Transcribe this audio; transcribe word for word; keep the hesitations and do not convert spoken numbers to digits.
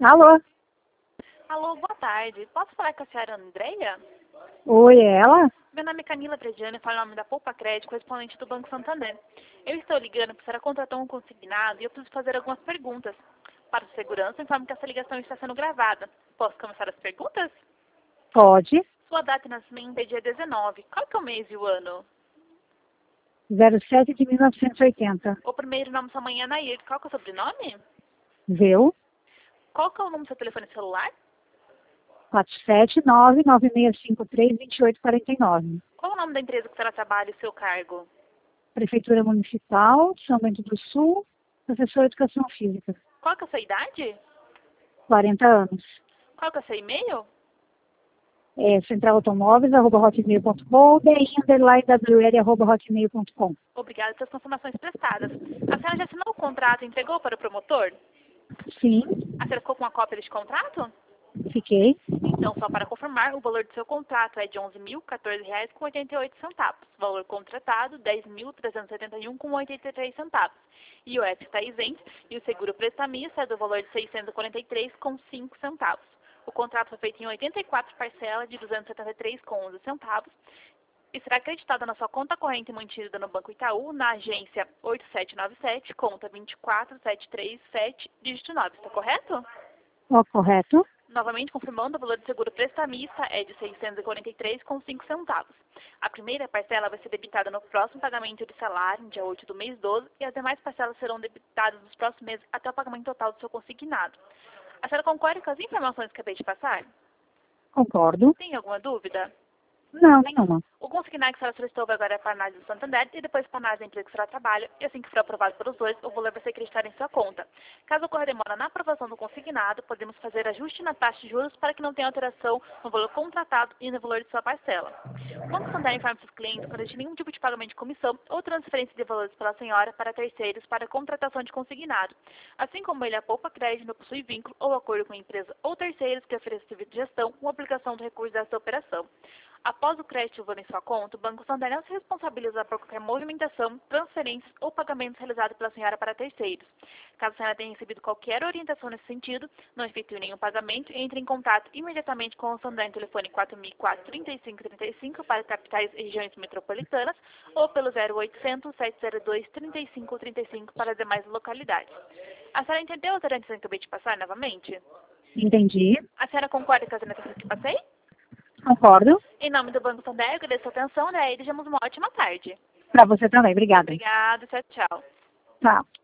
Alô? Alô, boa tarde. Posso falar com a senhora Andréia? Oi, é ela? Meu nome é Camila Brediano, eu falo em nome da Poupa Crédito, correspondente do Banco Santander. Eu estou ligando porque a senhora contratou um consignado e eu preciso fazer algumas perguntas. Para a segurança, informo que essa ligação está sendo gravada. Posso começar as perguntas? Pode. Sua data de nascimento é dia dezenove. Qual que é o mês e o ano? zero sete de mil novecentos e oitenta. O primeiro nome da sua mãe é Nair. Qual que é o sobrenome? Viu? Qual que é o número do seu telefone celular? quatro sete nove nove seis cinco três dois oito quatro nove. Qual é o nome da empresa que a senhora trabalha e o seu cargo? Prefeitura Municipal, São Bento do Sul, professor de Educação Física. Qual que é a sua idade? quarenta anos. Qual que é o seu e-mail? É centralautomóveis, arroba hotmail ponto com, bi underline wr, arroba hotmail ponto com. Obrigada pelas confirmações prestadas. A senhora já assinou o contrato e entregou para o promotor? Sim, A senhora ficou com uma cópia deste contrato? fiquei. Então, só para confirmar, o valor do seu contrato é de onze mil e quatorze reais com oitenta e oito centavos. Valor contratado, dez mil trezentos e setenta e um com oitenta e três centavos. E o F está isento e o seguro prestamista é do valor de seiscentos e quarenta e três com cinco centavos. O contrato foi feito em oitenta e quatro parcelas de duzentos e setenta e três com onze centavos e será acreditado na sua conta corrente mantida no Banco Itaú, na agência oito sete nove sete, conta vinte e quatro sete três sete, dígito nove. Está correto? Ó, correto. Novamente confirmando, o valor do seguro prestamista é de seiscentos e quarenta e três com cinco centavos. A primeira parcela vai ser debitada no próximo pagamento de salário, dia oito do mês doze, e as demais parcelas serão debitadas nos próximos meses até o pagamento total do seu consignado. A senhora concorda com as informações que acabei de passar? Concordo. Tem alguma dúvida? Não, nenhuma. O consignado que a senhora solicitou vai agora para a análise do Santander e depois para a análise da empresa que a senhora trabalha, e assim que for aprovado pelos dois, o valor vai ser acreditado em sua conta. Caso ocorra demora na aprovação do consignado, podemos fazer ajuste na taxa de juros para que não tenha alteração no valor contratado e no valor de sua parcela. O Banco Santander informa seus clientes que não existe nenhum tipo de pagamento de comissão ou transferência de valores pela senhora para terceiros para contratação de consignado. Assim como ele, a Poupa Crédito não possui vínculo ou acordo com a empresa ou terceiros que ofereçam serviço de gestão com aplicação do recurso dessa operação. Após o crédito valor em sua conta, o Banco Santander não se responsabiliza por qualquer movimentação, transferências ou pagamentos realizados pela senhora para terceiros. Caso a senhora tenha recebido qualquer orientação nesse sentido, não efetue nenhum pagamento e entre em contato imediatamente com o Santander no telefone quatro mil e quatro, trinta e cinco trinta e cinco para capitais e regiões metropolitanas ou pelo zero oitocentos, sete zero dois, trinta e cinco trinta e cinco para as demais localidades. A senhora entendeu as orientações que eu acabei de passar novamente? Entendi. A senhora concorda com as orientações que passei? Concordo. Em nome do Banco Santander, agradeço a atenção, né? E desejamos uma ótima tarde. Para você também. Obrigada. Obrigada, tchau, tchau. Tchau.